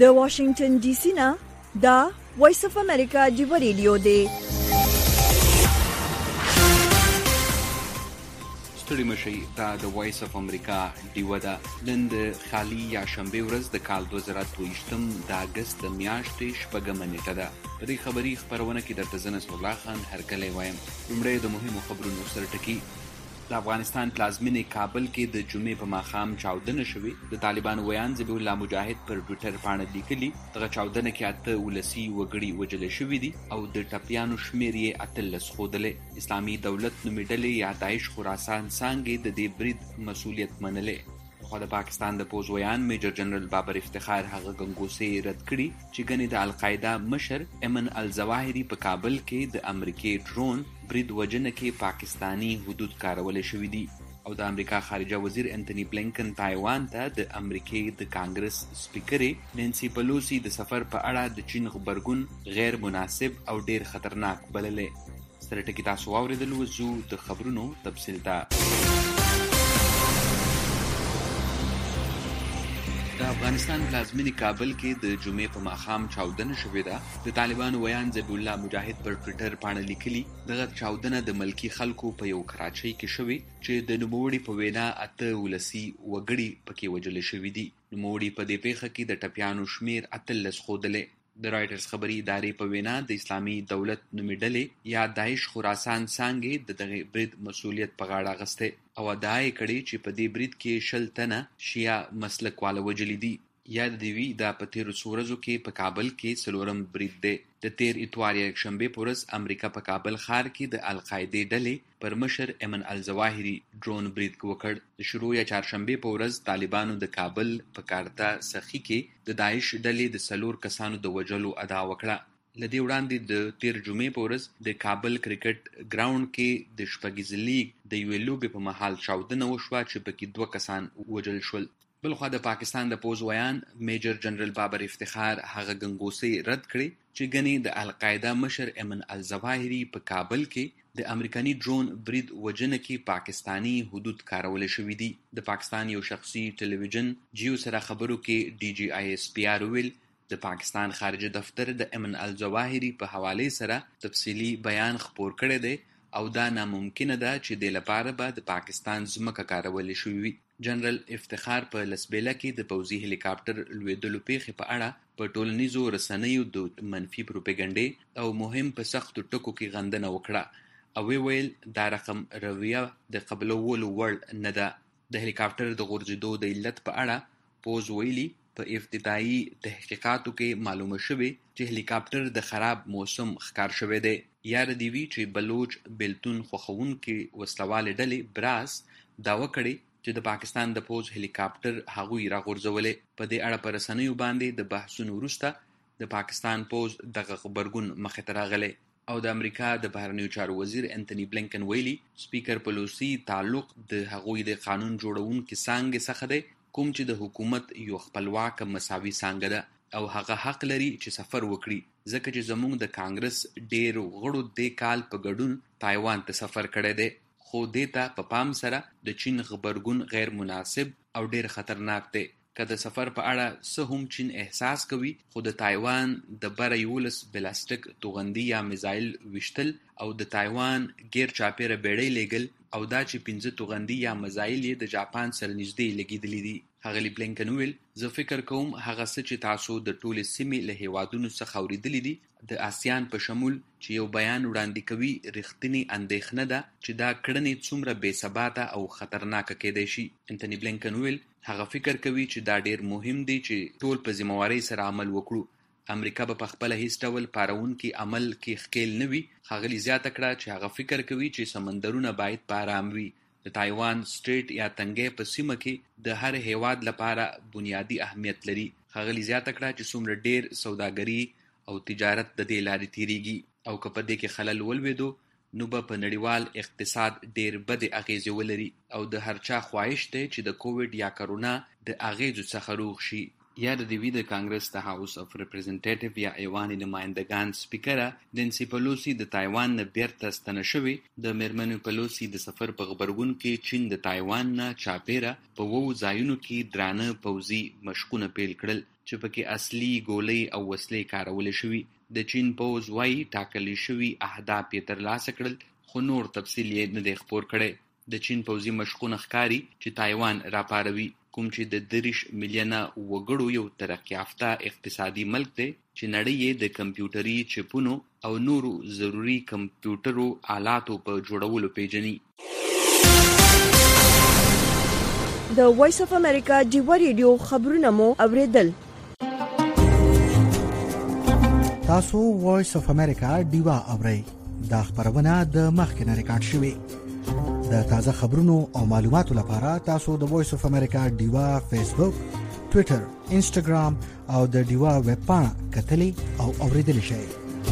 د واشنگټن ډي سي نه دا وایس اف امریکا دی ریډیو دی. ستړي مشي دا د وایس اف امریکا دیوه ده. نن د خالي یا شنبه ورځ د کال 2023 د اگست د میاشتې شپږمه نیټه ده. په دې خبري خبرونه کې درته زه نصر الله خان هرکلی وایم. لومړی د مهمو خبرونو سره ټکي. د افغانستان پلازمینې کابل کې د جمعې په ماښام چاودنه شوې. د طالبانو ویان ذبیح الله مجاهد پر ټویټر باندې لیکلي دغه چاودنه کې 8 ولسي وګړي وژل شوي دي او د ټپیانو شمیر یې 13 ښودلی. اسلامي دولت نومې ډلې یا داعش خراسان څانګې د دې برید مسؤلیت منلی. خو د پاکستان د پوز ویان میجر جنرال بابر افتخار هغه ګنګوسې رد کړي چې ګنې د القاعده مشر ایمن الظواهري په کابل کې د امریکای ډرون برید وجنه کې پاکستانی حدود کارول شوې دي. او د امریکا خارجه وزیر انټونی بلینکن تایوان ته د امریکای د کانګرس سپیکرې نانسی پلوسی د سفر په اړه د چین خبرګون غیر مناسب او ډیر خطرناک بللې. سره ټکی تاسو واوریدل وزو د خبرونو تفصیل ته. د افغانستان پلازمینې کابل کې د جمعې په ماښام چاودنه شوې ده. د طالبانو ویان ذبیح الله مجاهد پر ټویټر باندې لیکلي دغه چاودنه د ملکی خلکو په یو کراچۍ کې شوې چې د نوموړي په وینا 8 ولسي وګړي پکې وژل شوي دي. نوموړي په دې پیښه کې د ټپیانو شمیر 13 ښودلی. د رایټرز خبري ادارې په وینا د اسلامي دولت نومې ډلې یا داعش خراسان څانګې د دغه برید مسؤلیت په غاړه اخیستی او ادعا یې کړې چې په دې برید کې 20 تنه شیعه مسلک والا وژلي دي. یاد دی وی دا په تیرو څو ورځو کې په کابل کې څلورم برید دی. د تیر اتوار یکشنبه په ورځ امریکا په کابل ښار کې د القاعده ډلې پر مشر ایمن الظواهري ډرون برید وکړ. د شروع یا چهارشنبه په ورځ طالبانو د کابل په کارتا سخی کې د داعش ډلې د 4 کسانو د وژلو ادعا وکړه. لدې وړاندې د تیر جمعې په ورځ د کابل کرکټ ګراوند کې د شپږیز لیګ د یوې لوبې په مهال چاودنه وشوه چې پکې 2 کسان وژل شول. بلخوا د پاکستان د پوز ویان میجر جنرال بابر افتخار هغه ګنګوسې رد کړي چې ګنې د القاعده مشر ایمن الظواهري په کابل کې د امریکایي ډرون برید وجنه کې پاکستانی حدود کارول شوې دي. د پاکستان یو شخصي ټلویزیون جیو سره خبرو کې ډي جی آی اس پی آر ویل د پاکستان خارجه دفتر د ایمن الظواهري په حواله سره تفصیلی بیان خپور کړی دی او دا ناممکنه ده چې د لپاره به د پاکستان ځمکه کارول شوې. جنرال افتخار په لسبیله کې د پوځي هلیکاپټر لویدلو پیښې په اړه په ټولنیزو رسنیو د منفي پروپاګاندا او مهم په سختو ټکو کې غندنه وکړه او ویل دا رقم رویه د قبلولو وړ نه ده. د هلیکاپټر د غورځېدو د علت په اړه پوز ویلي په ابتدایي تحقیقاتو کې معلومه شوه چې هلیکاپټر د خراب موسم ښکار شوی دی. یاد دی وی چې بلوچ بیلتون خوخونکي وسلواله ډلې براس داوا کړې چې د پاکستان د پوز هلیکاپټر هغوی راغورځولې. په دې اړه پر رسنیو باندې د بحثونو وروسته د پاکستان پوز دغه خبرګون مخې ته راغلی او د امریکا د بهرنیو چارو وزیر انټونی بلینکن ویلي سپیکر پلوسی تعلق د هغوی د قانون جوړونکو څنګه څخه دی کوم چې د حکومت یو خپلواک مساوي څنګه ده او هغه حق لري چې سفر وکړي ځکه چې زموږ د کانګرس ډیر غړو د کال په ګډون تایوان ته سفر کړی دی. خو دیتا په پام سره د چین خبرګون غیر مناسب او ډیر خطرناک دی. که د سفر په اړه څه هم چین احساس کوي خو د تایوان د بره 11 بلاستیک توغندي یا میزایل وشتل او د تایوان غیر چاپیره بیړۍ لګل او دا چې 15 توغندي یا میزایل د جاپان سره نږدې لګیدلې دي. هغه بلینکن ویل زه فکر کوم هغه څه چې تاسو د ټولې سیمې له هیوادونو څخه اوریدلې دي د آسیان په شمول چې یو بیان وړاندې کوي رښتینی اندېښنه ده چې دا کړنې څومره بې ثباته او خطرناکه کېدای شي. انټونی بلینکن ویل هغه فکر کوي چې دا ډیر مهم دی چې ټول په ذمہوارۍ سره عمل وکړو. امریکا به خپل هیڅ ډول پارونکي عمل کې ښکیل نه وي. هغه زیاته کړه چې هغه فکر کوي چې سمندرونه باید په آرام وي. د تایوان سټریټ یا تنګې په سیمه کې د هر هیواد لپاره بنیادی اهمیت لري. هغه زیاته کړه چې څومره ډیر سوداګري او تجارت د دې لارې تیریږي او که په دې کې خلل ولويدو نو به په نړیوال اقتصاد ډیر بد اغیزې ولري او د هر چا خواهش دی چې د کووډ یا کرونا د اغیزو څخه روغ شي. یا د دوی د کانګرس د هاوس اف ریپرزنټیټیو یا ایوان نمائندگان سپیکره نانسی پلوسی د تایوان نه بیرته ستنه شوې. د میرمن پلوسی د سفر په خبرګون کې چین د تایوان نه چاپیره په وو ځایونو کې درانه پوځي مشقونه پیل کړل چې پکې اصلي ګولۍ او وسلې کارولې شوي. د چین پوځ وايي ټاکلي شوي اهداف یې ترلاسه کړل، خو نور تفصیل یې نه دی خپور کړی. د چین پوځي مشقونه ښکاري چې تایوان راپاروي، کوم چې د 30 میلیونه وګړو یو ترقي یافته اقتصادي ملک دی چې نړۍ یې د کمپیوټري چپونو او نورو ضروري کمپیوټرو آلاتو په جوړولو پیژني. د وایس اف امریکا ډیوا ریډیو خبرونه مو اوریدل. تاسو وایس اف امریکا ډیوا اورئ. دا خبرونه د مخکنه ریکارډ شوې. د تازه خبرونو او معلوماتو لپاره تاسو د وایس اف امریکا ډیوا فیسبوک، ټوئیټر، انسټاګرام او د ډیوا ویب پاڼه کتلی او اوریدلی شئ.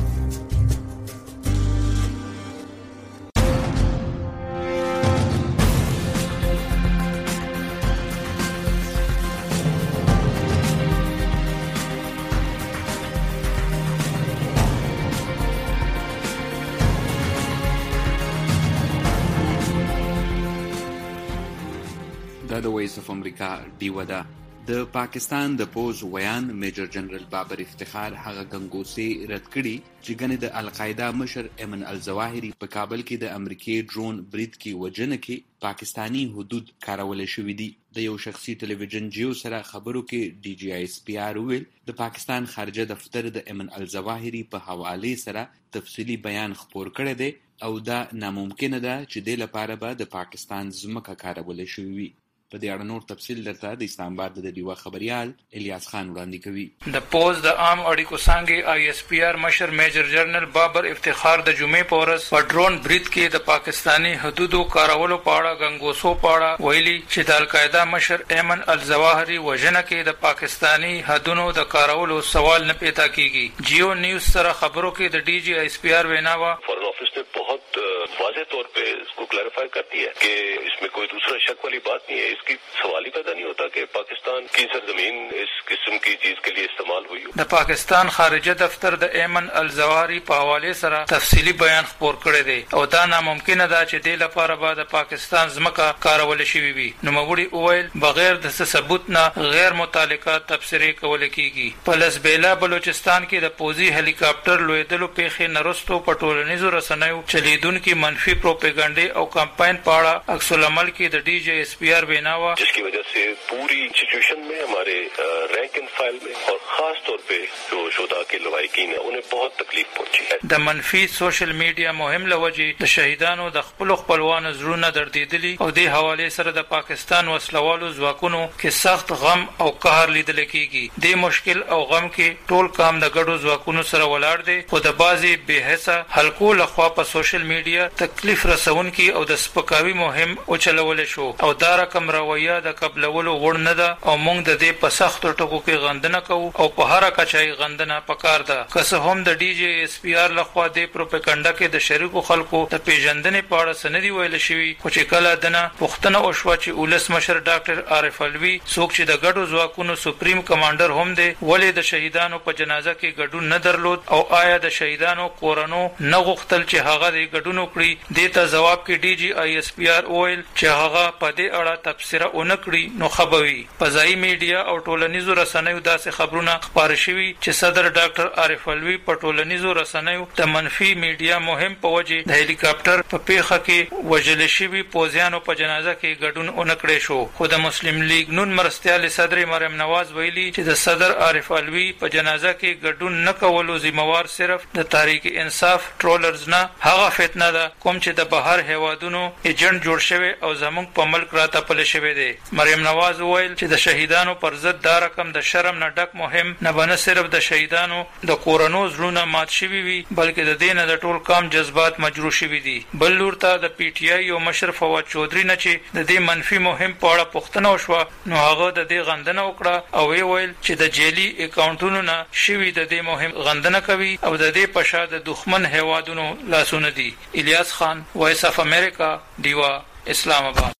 دا د وایس اف امریکا ډیوا ده. د پاکستان د پوځ ویان میجر جنرال بابر افتخار هغه ګنګوسې رد کړي چې ګنې د القاعده مشر ایمن الظواهري په کابل کې د امریکای ډرون برید کې وجنه کې پاکستانی حدود کارولې شوې دي. د یو شخصي ټلویزیون جیو سره خبرو کې ډي جی آی اس پی آر ویل د پاکستان خارجه دفتر د ایمن الظواهري په حواله سره تفصیلی بیان خپور کړی دی او دا ناممکنه ده چې د لپاره به د پاکستان ځمکه کارولې شوې وي. په دې اړه نور تفصیل درته د اسلام آباد د ډیوا خبريال الیاس خان وړاندې کوي. د پوز د عام اړیکو څنګه آی اس پی آر مشر میجر جنرال بابر افتخار د جمعې په ورځ په ډرون برید کې د پاکستانی حدودو کارولو په اړه غنګوسو په اړه ویلي چې د القاعده مشر ایمن الظواهري وژنه کې د پاکستانی حدودو د کارولو سوال نه پیدا کیږي. جیو نیوز سره خبرو کې د ډي جی آی اس پی آر ویناوا فارن آفس نے بہت واضح طور پہ اس کو کلیریفائی کر دیا ہے کہ اس میں کوئی دوسرا شک والی بات نہیں ہے. اس کی سوال ہی پیدا نہیں ہوتا کہ پاکستان کی سرزمین اس قسم کی چیز کے لیے استعمال ہوئی ہو. د پاکستان خارجه دفتر د ایمن الظواهري په حواله سره تفصیلی بیان خپور کړی دی او دا ناممکنه ده چې د لپاره به د پاکستان ځمکه کارول شي وي. نو مګوړي اویل بغیر د ثبوت نه غیر متعلقه تبصره کول کیږي. په لسبیلا بلوچستان کې د پوزي هلی کاپټر لویدلو پیښې نرستو په ټولنیزو رسنیو چلیدونکو منفي پروپاګاندا او کمپاین په اړه عکس العمل کې د ډي جی ایس پی آر ویناوا جس کی وجہ سے پوری سچویشن میں ہمارے رینک اینڈ فائل میں اور خاص طور پہ جو شہداء کے لواحقین ہیں انہیں بہت تکلیف پہنچی ہے. د منفي سوشل میډیا مهم لوجه د شهیدانو د خپلوانو زړونه دردیدلی او د حواله سره د پاکستان وسلوالو ځواکونو کې سخت غم او قهر لیدل کیږي. د مشکل او غم کې ټول کام د ګډو ځواکونو سره ولاړ دي خو د بازي به حسه حلقو لخوا په سوشل میډیا تکلیف رسونکي او د سپکاوي مهم او چلول شو او دا رقم رویه د قبلولو وړ نه ده او موږ د دې په سخت ټکو کې غندنه کوو او په هر کچای غندنه پکار ده. که څه هم د ډي جی ایس پی آر لخوا د پروپاګاندا کې د شریکو خلکو د پیژندنې په اړه سندې ویل شوی خو چې کله دنه پښتنه او شوا چې ولس مشر ډاکټر عارف الوی څوک چې د ګډو ځواکونو سپریم کمانډر هم دی ولې د شهیدانو په جنازه کې ګډون نه درلود او آیا د شهیدانو کورونو نه غوښتل چې هغه د ګډون وکړي. د ته جواب کې ډي جی آی اس پی آر اویل چې هغه په دې اړه تبصره اونکړي نو خبروي. فضائي میډیا او ټولنیزو رسنیو داسې خبرونه خبر شوي چې صدر ډاکټر عارف الوی په ټولنیزو رسنیو د منفي میډیا مهم په وجه د هلی کاپټر په پیښه کې وژل شوي پوځیانو په جنازه کې ګډون اونکړي شو. خو د مسلم لیگ نون مرستيال صدر مریم نواز ویلي چې د صدر عارف الوی په جنازه کې ګډون نه کولو ذمہوار صرف د تحریک انصاف ټرولرز نه هغه فتنه ده کوم چې د بهر هوادونو ایجنټ جوړ شوی او زموږ په ملک راته پله شوی دی. مریم نواز ویل چې د شهیدانو پر ضد دا رقم د شرم نه ډک مهم نه بنه صرف د شهیدانو د کورونو زړونه مات شوی وي بلکې د دین د ټول کام جذبات مجروح شوی دي. بل لور ته د پی ټی آی او مشر فواد چودري نه چې د دې منفي مهم په اړه پوښتنه وشوه نو هغه د دې غندنه وکړه او ویل چې د جیلی اکاونټونو نه شوی د دې مهم غندنه کوي او د دې په شا د دښمن هوادونو لاسونه دي. الیاس خان وایس اف امریکا ډیوا اسلام آباد.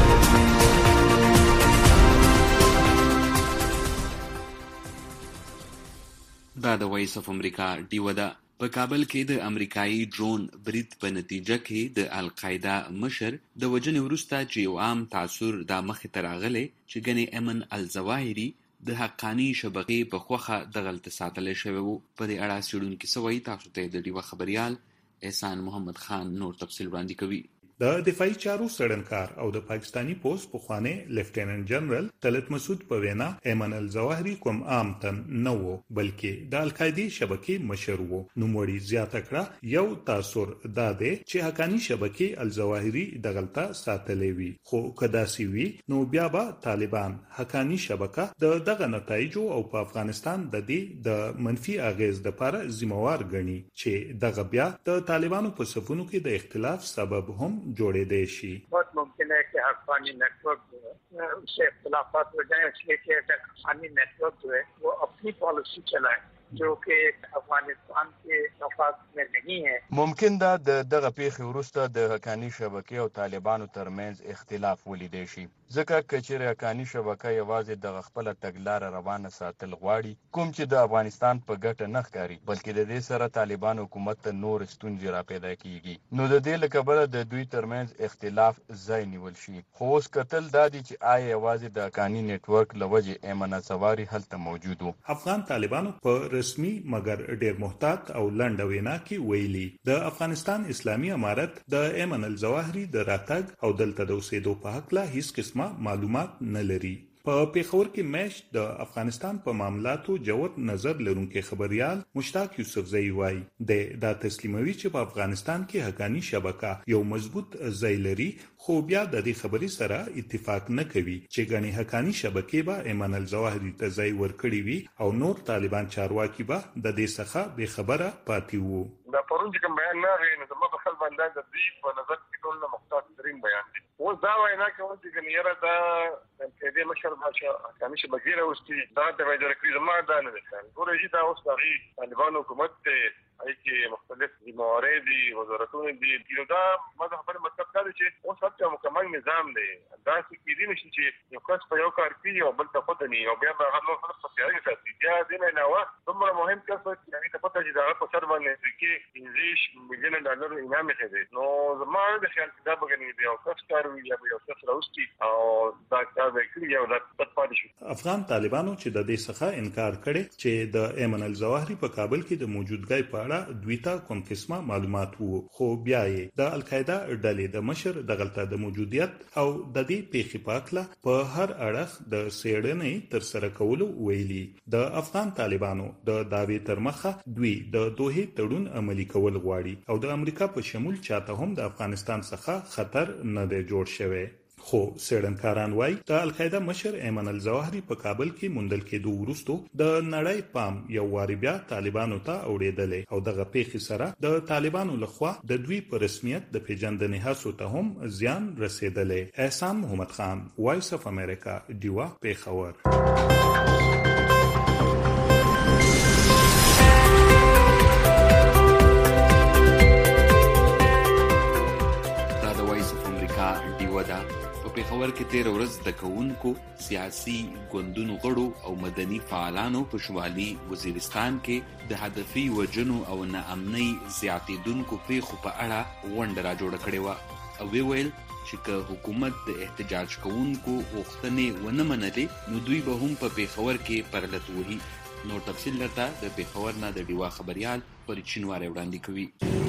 دا د وایس اف امریکا ډیوا ده. په کابل کې د امریکایي ډرون برید په نتیجه کې د القاعده مشر د وجنې وروسته چې یو عام تاثر د مخې ته راغلی چې ګنې ایمن الظواهري د حقانی شبکې په خوخه دغلت ساتل شوی وو. په دې اړه څېړونکي څه وایي تاسو ته د ډیوه خبريال احسان محمد خان نور تفصیل وړاندې کوي. د دفاعي چارو سړنکار او د پاکستانی پوسټ پخوانی لیفټیننټ جنرال طلعت مسعود په وینا ایمن الظواهری کوم عام تن نه وو بلکې د القاعده شبکې مشر وو. نوموړي زیاته کړه یو تاثر دا دی چې حقانی شبکې الظواهری دغلطه ساتلې وي، خو کدا سی وي نو بیا به طالبان حقانی شبکه دغه نتایجو او په افغانستان د دې د منفي اغیز لپاره ذمہوار ګڼي چې دغه بیا د طالبانو په صفونو کې د اختلاف سبب هم जोड़े देशी। बहुत मुमकिन है कि अफगानी नेटवर्क जो है उससे इख्तिलाफात हो जाए, इसलिए कि अफगानी नेटवर्क जो है वो अपनी पॉलिसी चलाए जो कि افغانستان کې مفاد में नहीं है. ممکن دا دغه پیښې وروسته د حقانی شبکې او طالبانو ترمنځ اختلاف ولیدای شي، ځکه چې حقانی شبکه یوازې د خپل تګلار روانه ساتل غواړي کوم چې د افغانستان په ګټه نه ښکاري، بلکې د دې سره طالبان حکومت ته نور ستونزې را پیدا کیږي. نو د دې لکبره د دوی ترمنځ اختلاف ځای نیول شي. خو اوس کتل دا دي چې آیا یوازې د حقانی نیټورک لوجه ایمن الظواهری هلته موجود وو. افغان طالبانو په رسمي مګر ډیر محتاط او لنډه وینا کې ویلي د افغانستان اسلامي امارت د ایمن الظواهری د راتګ او دلته د اوسېدو په حق لا هیڅ قسمه معلومات نه لري. په پیښور کې میش د افغانستان په معاملاتو جوت نظر لرونکي خبريال مشتاق یوسفزئی وایي دا تسلیموي چې په افغانستان کې حقانی شبکه یو مضبوط ځای لري، خو بیا د دې خبرې سره اتفاق نه کوي چې غني حقانی شبکې به ایمن الظواهری ته ځای ورکړي وي او نور طالبان چارواکي به د دې څخه به خبره پاتې وو. دا پرون چې کوم بیان نه غوښنه زما په خپل باندې د دې په نظر کې ټول مختص ترين بیان دي. اوس دا وینا کوم چې ګنیره دا د دې مشر بچا حقانی شبکې راوستي دا د وایي درکې زما دا نه ده. ګورې دا اوس د طالبان حکومت ته اې مختلف موارد وزارتونه دي دا ماده خبره مطلب دا چې اوس هڅه مکمل نظام دی. دا چې دې نشي چې یو کس په یو کار کوي او بل ته پته نه او بیا به هغه خپل خپل ساتي. دا دې نه علاوه دومره مهم کس چې ته پته چې دا په سر باندې کې انګلیش مليون ډالر انعام یې نو زما د خیال دا بګنی دی او کس کار وی یا یو څه راوستي او دا کار وکړي او دا پاتې شو. افغان طالبانو چې د دې څخه انکار کړي چې د ایمن الظواهری په کابل کې د موجودګۍ په دوی ته کوم قسمه معلومات وو، خو بیا یې د القاعده ډلې د مشر دغلطه د موجودیت او د دې پیښې په اړه په هر اړخ د سیړنې تر سره کولو ویلي. د افغان طالبانو د داوی تر مخه دوی د دوه تړون عملي کول غواړي او د امریکا په شمول چاته هم د افغانستان څخه خطر نه دی جوړ شوی. خو سړنکاران وایي د القاعده مشر ایمن الظواهری په کابل کې موندل کېدو وروسته د نړۍ پام یو واری بیا طالبانو ته اوړېدلې او دغه پیښې سره د طالبانو لخوا د دوی په رسمیت د پیژندنې هڅو ته هم زیان رسیدلې. احسان محمد خان، وایس اف امریکا، ډیوا، پیښور. پیښور کې 13 ورځ د کوونکو سیاسي ګوندونو غړو او مدني فعالانو په شمالي وزیرستان کې د هدفي وجنو او ناامنۍ زیاتېدونکو پیښو په اړه غونډه را جوړه کړې وه او ویل چې که حکومت د احتجاج کوونکو غوښتنې ونه منلې نو دوی به هم په پیښور کې پرلت وهي. نور تفصیل درته د پیښور نه د ډیوا خبريال فرچین واره وړاندې کوي.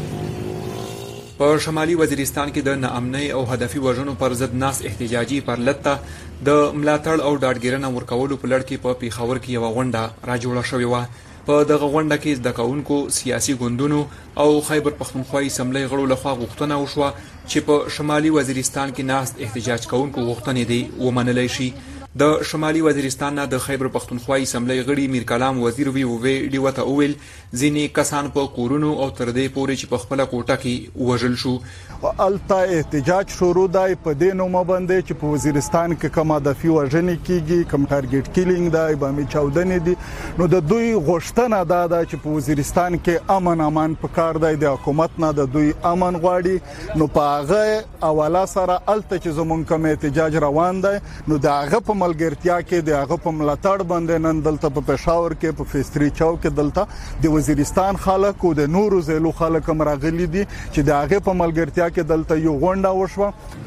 په شمالي وزیرستان کې د ناامنۍ او هدفي وژنو پر ضد ناس احتجاجي پرلت ته د ملاتړ او ډاډګیرنه ورکولو په لړ کې په پیښور کې یو غونډه را جوړه شوې وه. په دغه غونډه کې د کوونکو سیاسي ګوندونو او خیبر پښتونخوا اسمبلی غړو لخوا غوښتنه وشوه چې په شمالي وزیرستان کې ناس احتجاج کوونکو غوښتنې دي ومنلای شي. د شمالي وزیرستان نه د خیبر پښتونخوا اسمبلی غړي میر کلام وزیر وی ته وویل ځینې کسان په کورونو او تر دې پورې چې په خپل کوټه کې وژل شو. الته احتجاج شروع دی په دې نوم باندې چې په وزیرستان کې کومه د فی وژنې کیږي، کوم ټارګټ کیلینګ دی، بامي چاودنې دي. نو د دوی غوښتنه ده چې په وزیرستان کې امان پکار دی، د حکومت نه د دوی امن غواړي. نو په هغه حواله سره الته چې زمونږ کوم احتجاج روان دی نو د هغه په ملګرتیا کې د هغه په ملاتړ باندې نن دلته په پېښور کې په فیستری چوک کې دلته د وزیرستان خلک او د نورو ضلعو خلک هم راغلي دي چې د هغه په ملګرتیا کې دلته یو غونډه وشوه.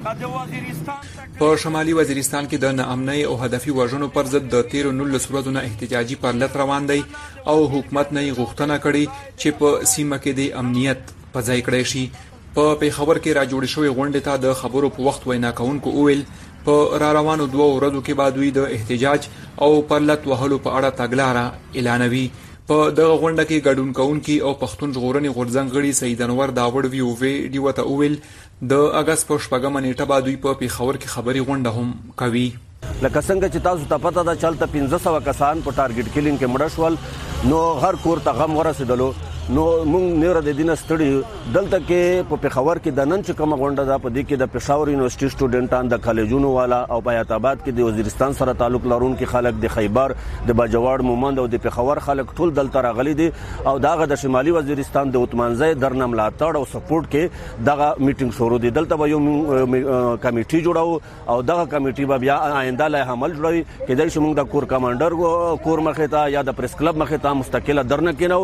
په شمالي وزیرستان کې د ناامنۍ او هدفي وژنو پر ضد د 13 ورځو نه احتجاجي پرلط روان دی او حکومت نه غوښتنه کړې چې په سیمه کې د امنیت په ځای کړی شي. په پیښور کې راجوړې شوې غونډې ته د خبرو په وخت وینا کوونکو وویل په را روانو 2 ورځو کې به دوی د احتجاج او پرلط وهلو په اړه تګلاره اعلانوي. په دغه غونډه کې ګډون کوونکي او پښتون ژغورنې غورځنګ غړي سید انور داوړ وی او ویډیو ته وویل د اگست په 4 نیټه به دوی په پیښور کې خبري غونډه هم کوي. لکه څنګه چې تاسو ته پته ده چلته 1500 کسان په ټارګټ کیلینګ کې مړه شول، نو هر کور ته غم ورسېدلو. نو موږ نور د دینه ستړي دلته کې په پیښور کې د نن چې کومه غونډه ده په دې کې د پېښور یونیورسيټي سټوډنټان د کالجونو والا او بیات آباد کې د وزیرستان سره تعلق لرونکي خلک د خیبر د باجوړ مومند او د پیښور خلک ټول دلته راغلي دي او داغه د شمالي وزیرستان د اوتمانځي درنه ملاتړ او سپورټ کې دغه میټینګ شروع دي. دلته به یو کمیټي جوړاو او دغه کمیټي به بیا آینده له عمل جوړوي کېدای شي موږ د کور کمانډر کور مخې ته یا د پریس کلب مخې ته مستقله درنه کینو.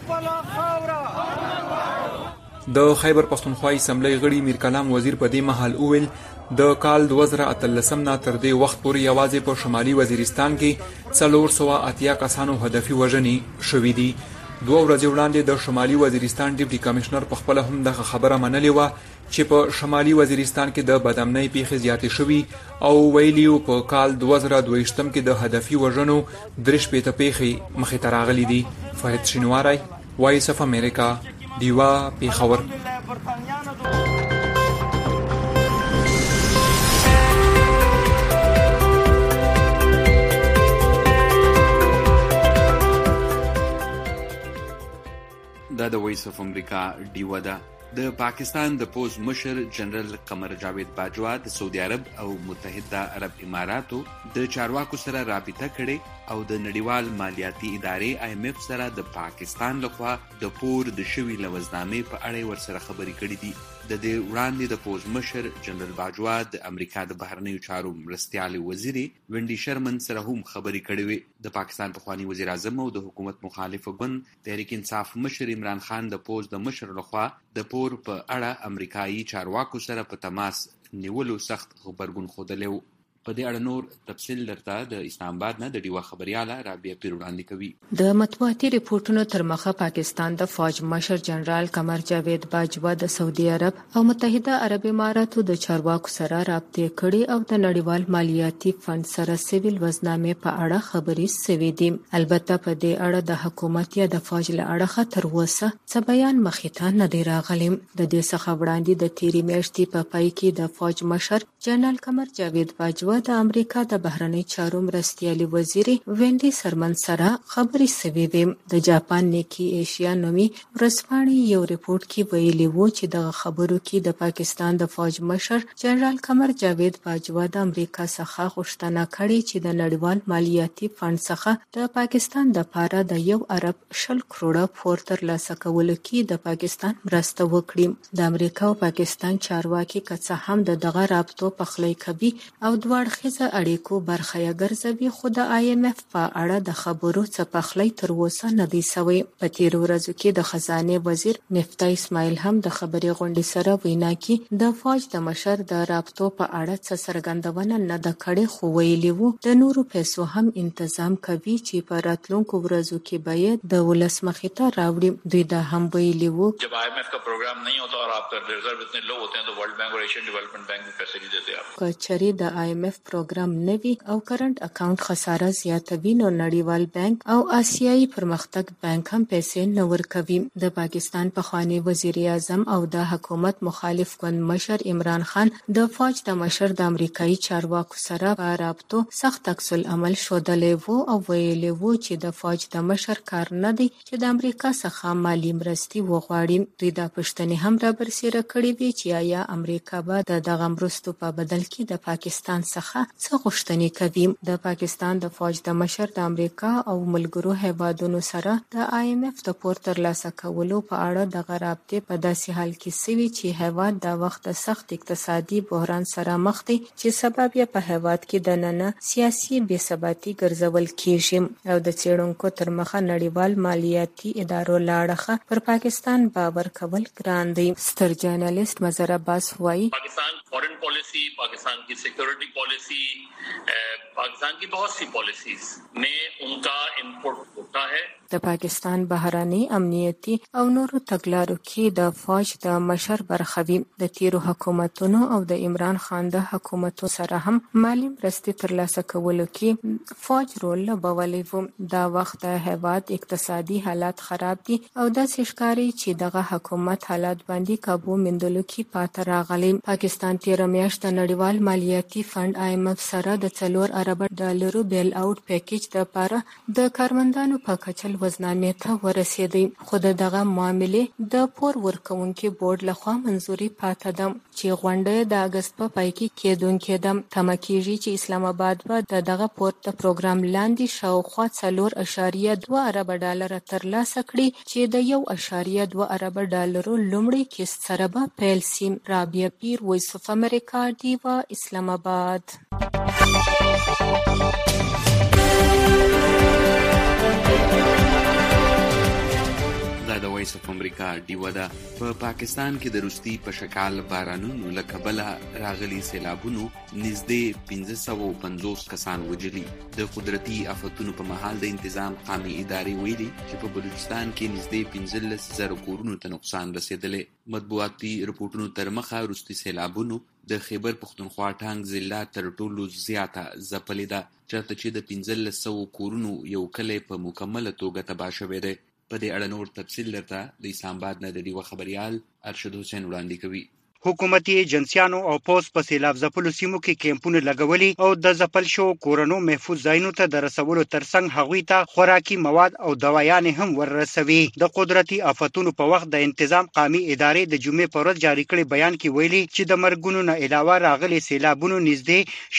د خیبر پښتونخوا اسمبلی غړي میر کلام وزیر په دې مهال وویل د کال 2013 نه تر دې وخت پورې یوازې په شمالي وزیرستان کې 480 کسانو هدفي وژنې شوې دي. 2 ورځې وړاندې د شمالي وزیرستان ډیپټي کمشنر په خپل هم دغه خبره منلې و چې په شمالي وزیرستان کې د بدامنۍ پیښې زیاتې شوې او ویلیو په کال 2022 کې د هدفي وژنو 3 پیښې مخې ته راغلي دي. فرید شینواری، وایس اف امریکا، دیوا پیښور. دا د وایس اف امریکا دیوا ده. د پاکستان د پوز مشر جنرال قمر جاوید باجوا د سعودي عرب او متحده عرب اماراتو د چارواکو سره رابطه کړې او د نړیوال مالیاتي ادارې IMF سره د پاکستان لخوا د پور د شوي لوزنامې په اړه ورسره خبرې کړې دي. د دې وړاندې د پوز مشر جنرال باجوا د امریکا د بهرنیو چارو مرستیال وزیر وینډي شرمن سره هم خبرې کړې وې. د پاکستان پخوانی وزیر اعظم او د حکومت مخالف ګوند تحریک انصاف مشر عمران خان د پوز د مشر لخوا د پور په اړه امریکایي چارواکو سره په تماس نیولو سخت خبرګون خوده. په دې اړه نور تفصیل درته د اسلام آباد نه د ډیوا خبرياله رابعه پیر وړاندې کوي. د مطبوعاتي ریپورتونو تر مخه پاکستان د فوج مشر جنرال قمر جاوید باجوا د سعودي عرب او متحده عرب اماراتو د چارواکو سره رابطه کړې او د نړیوال مالیاتي فند سره سیویل وزنامې په اړه خبرې شوې دي. البته په دې اړه د حکومت یا د فوج له اړخه تر اوسه څه بیان مخې ته نه دی راغلی. د دې څخه وړاندې د تیرې میاشتې په پای کې د فوج مشر جنرال قمر جاوید باجوا د امریکا د بهرنی چارو مرستیالي وزیر وینډي شرمن سره خبرې شوې وې. د جاپان نیکی ایشیا نومي ورځپاڼې یو ریپورت کې ویلي وو چې د خبرو کې د پاکستان د فوج مشر جنرال قمر جاوید باجوا د امریکا څخه غوښتنه کړې چې د نړیوال مالیاتي فند څخه د پاکستان د پاره د 1 ارب 20 کروڑه پور ترلاسه کولو کې د پاکستان مرسته وکړي. د امریکا او پاکستان چارواکي که څه هم دغه رابطو پخلی کوي او دوه اړخیزه اړیکو برخه یې ګرځوي، خو د IMF په اړه د خبرو څه پخلی تر اوسه نه دی سوی. په تیرو ورځو کې د خزانه وزیر مفتا اسماعیل هم د خبري غونډې سره وینا کې د فوج د مشر د رابطو په اړه څه څرګندونه نه ده کړې، خو ویلي وو د نورو پیسو هم تنظیم کوي چې په راتلونکو ورځو کې باید د ولس مخې ته راوړي. دوی دا هم ویلي وو जब IMF का प्रोग्राम नहीं होता और आपका रिजर्व इतने लो होते हैं तो वर्ल्ड बैंक और एशियन डेवलपमेंट बैंक भी पैसे नहीं देते आपको. کچري د IMF پروګرام نوي او کرنٹ اکاونټ خساره زیاتوي نو نړیوال بانک او آسیایي پرمختګ بانک هم پیسې نه ورکوي. د پاکستان پخوانی وزیر اعظم او د حکومت مخالف ګوند مشر عمران خان د فوج د مشر د امریکایي چارواکو سره په رابطو سخت عکس العمل ښودلی وو او ویلي وو چې د فوج د مشر کار نه دی چې د امریکا څخه مالی مرستې وغواړي. دوی دا پوښتنې هم رابرسېره کړې وې چې آیا امریکا به د دغه مرستو په بدل کې د پاکستان څخه څه غوښتنې کوي. د پاکستان د فوج د مشر د امریکا او ملګرو هیوادونو سره د IMF د پور ترلاسه کولو په اړه د رابطې په داسې حال کې سوي چې هیواد د وخت د سخت اقتصادي بحران سره مخ دی چې سبب یې په هیواد کې دننه سیاسي بې ثباتي ګرځول کیږي او د څېړونکو تر مخه نړیوال مالیاتي ادارو لاړخه پر پاکستان باور کول ګران دی. ستر جرنالست مظهر عباس وایي پاکستان فورن پالیسی पॉलिसी, पाकिस्तान की सिक्योरिटी पॉलिसी, पाकिस्तान की बहुत सी पॉलिसीज में उनका इनपुट होता है। د پاکستان بهراني امنیتي او نورو تګلارو کې د فوج د مشر برخه وي. د تیرو حکومتونو او د عمران خان د حکومتو سره هم مالی مرستې ترلاسه کولو کې فوج رول لوبولی و. دا وخت د هیواد اقتصادي حالات خراب دي او داسې ښکاري چې دغه حکومت حالات باندې کابو مندلو کې پاتې راغلی. پاکستان تیره میاشت د نړیوال مالیاتي فند IMF سره د 4 ارب ډالرو بیل اوټ پیکیج لپاره د کارمندانو په کچه وزنامې ته ورسېدی، خو دغه معاملې د پور ورکوونکي بورډ لخوا منظوري پاتې ده چې غونډه د اګست په پای کې کېدونکې ده. تمه کېږي چې اسلام آباد به دغه پور د پروګرام لاندې شاوخوا 4.2 ارب ډالر ترلاسه کړي چې د 1.2 ارب ډالرو لومړی قسط سره به پیل شي. رابعه پیر، وایس اف امریکا، ډیوا، اسلام آباد. د وایس اف امریکا ډیوا ده. په پاکستان کې د روستي په شکال بارانونو له کبله راغلي سیلابونو نږدې 1550 کسان وژلي. د قدرتي آفتونو په مهال د انتظام قامي ادارې ویلي چې په بلوچستان کې نږدې 15,000 کورونو ته نقصان رسېدلی. مطبوعاتي رپورټونو تر مخه روستي سیلابونو د خیبر پختونخوا ټانګ ضلع تر ټولو زیاته ځپلې ده، چېرته چې د 1500 کورونو یو کلی په مکمله توګه تباه شوی دی. په دې اړه نور تفصیل درته د اسلام آباد نه د ډیوا خبريال ارشد حسین وړاندې کوي. حکومتي ایجنسیانو او پوس په سیلاب ځپلو سیمو کې کیمپونه لګولي او د ځپل شو کورونو محفوظ ځایونو ته د رسولو ترڅنګ هغوی ته خوراکي مواد او دوايانې هم ورسوي. د قدرتي آفتونو په وخت د انتظام قامي ادارې د جمعې په ورځ جاری کړي بیان کې ویلي چې د مرګونو نه علاوه راغلي سیلابونو نږدې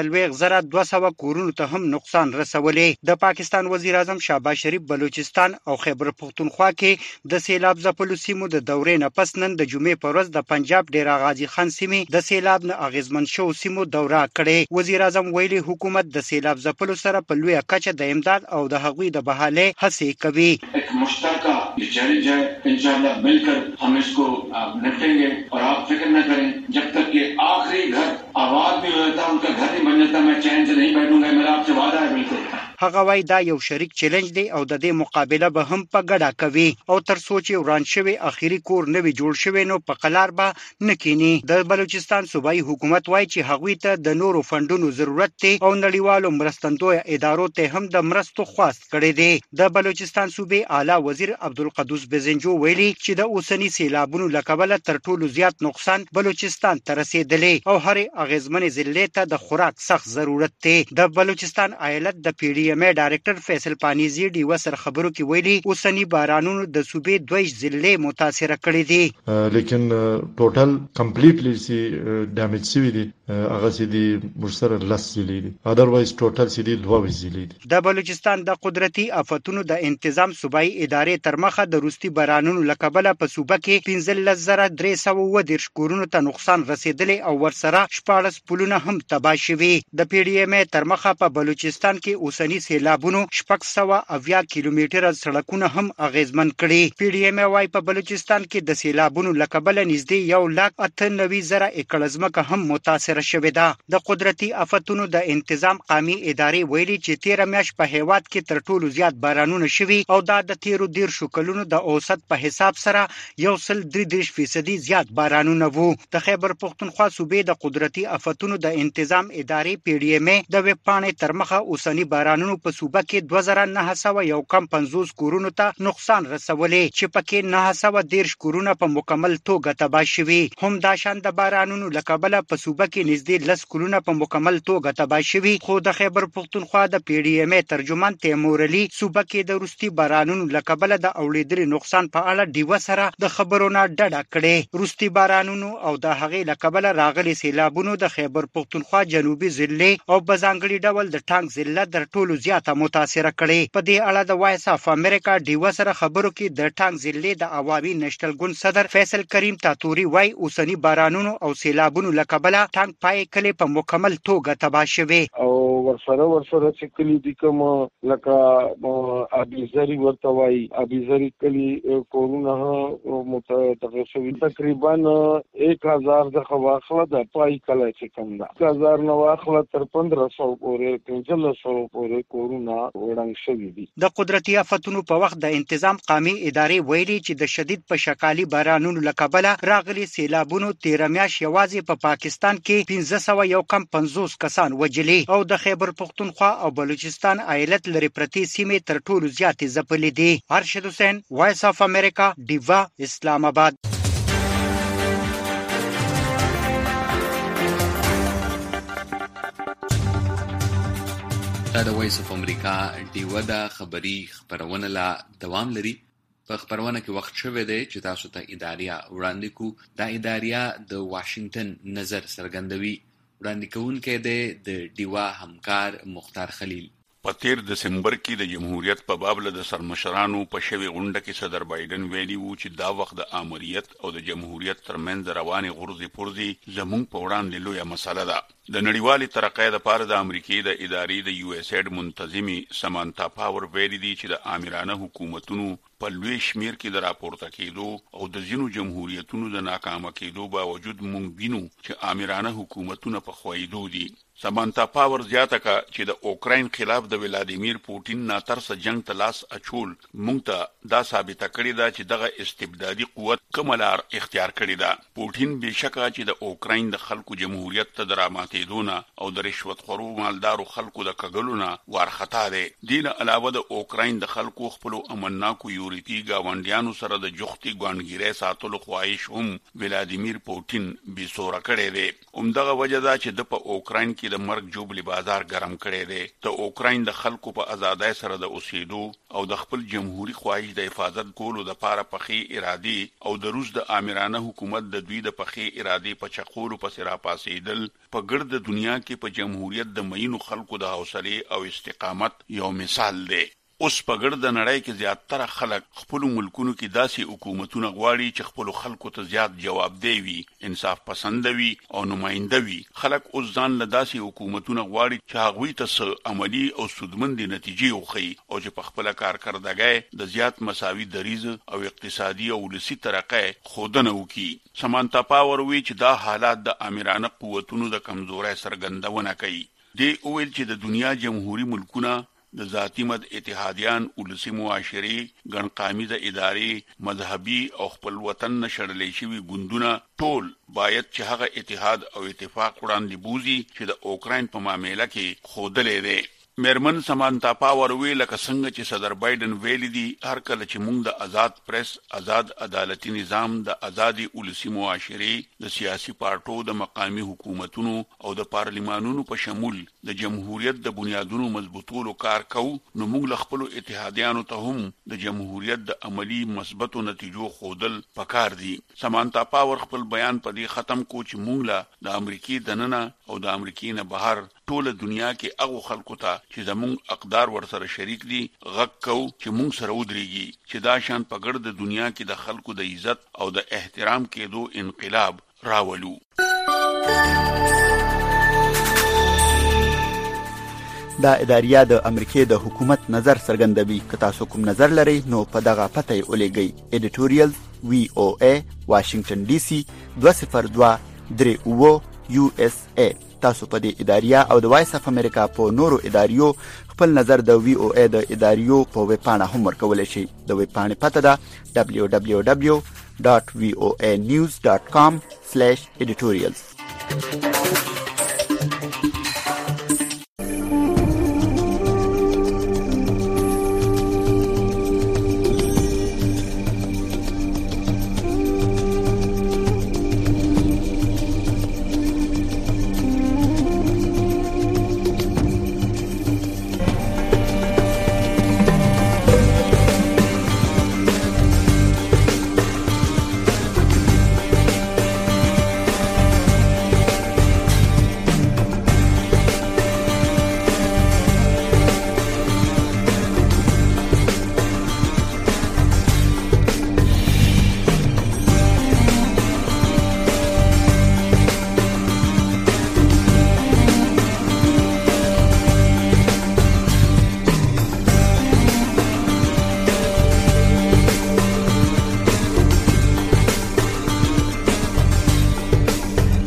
4,200 کورونو ته هم نقصان رسولي. د پاکستان وزیر اعظم شهباز شریف بلوچستان او خیبر پختونخوا کې د سیلاب ځپلو سیمو د دورې نه پس نن د جمعې په ورځ د پنجاب ډیر غازی خان سیمې د سیلاب نه اغیزمن شو سیمو دوره کړې. وزیر اعظم ویلي حکومت د سیلاب ځپلو سره په لوی کچه د امداد او د هغوی د بحالۍ هڅې کوي. एक मुश्तरका ये चैलेंज है, इंशाअल्लाह मिलकर हम इसको निपटेंगे और आप फिक्र न करें जब तक कि आखिरी घर आबाद भी हो जाता, उनका घर नहीं बन जाता, मैं चैन से नहीं बैठूंगा. मेरा आपसे वादा है बिल्कुल. هغه وای دا یو شریک چیلنج دی او د دې مقابله به هم په ګډه کوي او تر سوچ وران شوی اخیری کور نوی جوړ شوی نو په قلار به نکینی. د بلوچستان صوبایي حکومت وای چې هغوی ته د نورو فندونو ضرورت دی او نړیوالو مرستندوی ادارو ته هم د مرستو خواست کړي دي. د بلوچستان صوبې اعلی وزیر عبدالقدوس بزنجو ویلي چې د اوسنی سیلابونو لکبله تر ټولو زیات نقصان بلوچستان ته رسیدلی او هر اغیزمن ضلع ته د خوراک سخت ضرورت دی. د بلوچستان ایالت د PDM ډایرکټر فیصل پانیزی ډیوا سره خبرو کې ویلي اوسنی بارانونو د صوبې 2 ضلع متاثر کړي دي، لیکن ټوټل کمپلیټلی سي ډیمیج شوی دي. هغه سي دي مرسره لس ضلع دي، اذروایز ټوټل سي دي 2 ضلع دي. د بلوچستان د قدرتي آفتونو د انتظام صوبایي ادارې تر مخه د روستي بارانونو لکبله په صوبه کې 15,310 کورونو ته نقصان رسیدلی او ورسره 14 پلونه هم تباه شوي. د PDM تر مخه په بلوچستان کې اوسنی سیلابونو 680 کیلومتره سړکونه هم اغیزمن کړي. PDM وايي په بلوچستان کې د سیلابونو لکبله نږدې 198,000 ایکړ ځمکه هم متاثر شوې ده. د قدرتي آفتونو د انتظام قامي ادارې ویلي چې 13 میاشت په هیواد کې تر ټولو زیات بارانونه شوي او دا د 13 کلونو د اوسط په حساب سره 133% زیات بارانونه وو. د خیبر پختونخوا صوبې د قدرتي آفتونو د انتظام ادارې PDM د ویب پاڼې تر مخه اوسنی بارانونو په صوبه کې 2950 کورونو ته نقصان رسولي چې پکې 910 کورونه په مکمل توګه تباه شوي. هم دا شان د بارانونو لکبله په صوبه کې نږدې 10 کورونه په مکمل توګه تباه شوي. خو د خیبر پختونخوا د PDM ترجمان تیمور علي صوبه کې د روستي بارانونو لکبله د اولیدلي نقصان په اړه ډیوا سره د خبرونو ډډه کړې. روستي بارانونو او د هغې لکبله راغلي سیلابونو د خیبر پختونخوا جنوبي ضلع او بځانګړي ډول د ټانګ ضلع در ټولو زیاته متاثر کړي. په دې اړه د وایس اف امریکا ډیوا سره خبرو کې د ټانګ ضلع د عوامي نېشنل ګوند صدر فیصل کریم تاتوري وای اوسنی بارانونو او سیلابونو لکبله ټانګ پای کلی په مکمل توګه تباه شوی او ورسره چې کلی دي کوم لکه ابيزري ورته وایي ابيزري کلی کورونه متغشوي تقریبا 1000 د خواخله د پای کله چې کوم ده 1000 نو واخله تر 1500 پورې 1500 پورې کورونه وړاندې شوي دي. د قدرتي آفتونو په وخت د انتظام قومي ادارې ویلي چې د شدید پشکالي بارانونو لکبله راغلي سیلابونو 13 میاشت یوازې په پاکستان کې 1550 کسان وجلي او د خیبر پختونخوا او بلوچستان ایالت لري پرتی سیمې تر ټولو زیاتې ځپلې دي. ارشد حسین، وایس اف امریکا، ډیوا، اسلام آباد. دا د وایس اف امریکا ډیوا د خبري خبرونه لا دوام لري. په خبرونه کې وخت شوه دی چې تاسو ته اداریه وړاندې کو. دا اداریه د واشنگټن نظر څرګندوي. وړاندې کوونکی دی د ډیوا همکار مختار خلیل. په 13 دسمبر کې د جمهوریت په باب له سرمشرانو په شوی غونډه کې صدر بایدن ویلي وو چې دا وخت د امریت او د جمهوریت ترمنځ روانې غورځې پورځې زموږ په وړاندې لویه مسله ده. د نړیوالې ترقۍ لپاره د امریکای د ادارې د یو اس ایډ منتظمي سمانتا پاور ویلي دي چې د آمرانه حکومتونو په لوی شمیر کې د راپورته کېدو او د ځینو جمهوریتونو د ناکامه کېدو باوجود مونږ وینو چې آمرانه حکومتونه په خوایدو دي. سمانتا پاور زیاته کا چې د اوکراین خلاف د ولادیمیر پوتین ناترس جنگ ته لاس اچول مونږ ته دا ثابته کړې ده چې دغه استبدادي قوت کومه لار اختیار کړې ده. پوتین بشکه چې د اوکراین د خلکو جمهوریت ته دراماتېدونه او د رشوت خورو مالدارو خلکو د کګلونه وارخطا ده. دین علاوه د اوکراین د خلکو خپل امنناکو یورپی گاونډیانو سره د جوختي ګوندګیري ساتلو خواهش هم ولادیمیر پوتین به سوره کړی دی. همدغه وجه ده چې د په اوکراین کې د مرګ جوبلی بازار ګرم کړی دی. د اوکراین د خلکو په ازادۍ سره د اوسېدو او د خپل جمهوریت خواهش د حفاظت کولو د لپاره پخې ارادي او د روس د آمرانه حکومت د دوی د پخې ارادي په چقولو پس را پاسېدل په ګرد دنیا کې په جمهوریت د مینو خلکو د حوصله او استقامت یو مثال دی. اوس په ګرد نړۍ کې زیاتره خلک خپل ملکونو کې داسې حکومتونه غواړي چې خپل خلکو ته زیات جوابدeh وي، انصاف پسند وي او نماینده وي. خلک اوس ځان له داسې حکومتونه غواړي چې هغوی ته عملی او سودمندې نتیجې وښيي او چې په خپل کارکردګۍ د زیات مساوي دریځ او اقتصادي او ولسي ترقۍ ښودنه وکړي. سمانتا پاور وی چې دا حالات د آمرانه قوتونو د کمزورۍ څرګندونه کوي. دی ویل چې د دنیا جمهوریت ملکونه د ذاتی مد اتحادیان، ولسی معاشري، ګڼ قامیزه ادارې، مذهبي او خپل وطن نشړلې شوي ګوندونه ټول باید چې هغه اتحاد او اتفاق وړاندې بوزي چې د اوکراین په معاملې کې خودلې ده. میرمن سمانتا پاور وی لکه څنګه چې صدر بایدن ویلي دي هر کله چې موږ د آزاد پریس، آزاد عدالتي نظام، د آزادي ولسی معاشري، د سیاسي پارټو، د مقامی حکومتونو او د پارلمانونو په شمول د جمهوریت د بنیادونو مضبوطولو کار کوو نو موږ له خپل اتحادیانو ته هم د جمهوریت د عملی مثبتو نتیجو خودل پکار دي. سمانتا پاور خپل بیان په دې ختم کو چې موږ له د امریکای دننه او د امریکای نه بهر ټول دنیا کې هغه خلکو ته چې زموږ اقدار ورسره شریک دي غږ کوو چې موږ سره ودرېږي چې دا شان په ګرد دنیا کې د خلکو د عزت او د احترام کېدو انقلاب راولو. دا اداریه د امریکای د حکومت نظر څرګندوي. که تاسو کوم نظر لرئ نو په دغه پته یې ولیږئ. editorial VOA Washington DC 20239 USA. تاسو په دې اداریه او د وایس اف امریکا په نورو اداریو خپل نظر د VOA د اداریو په ویب پاڼه هم ورکولی شئ. د ویب پاڼې پته ده www.voanews.com/editorials.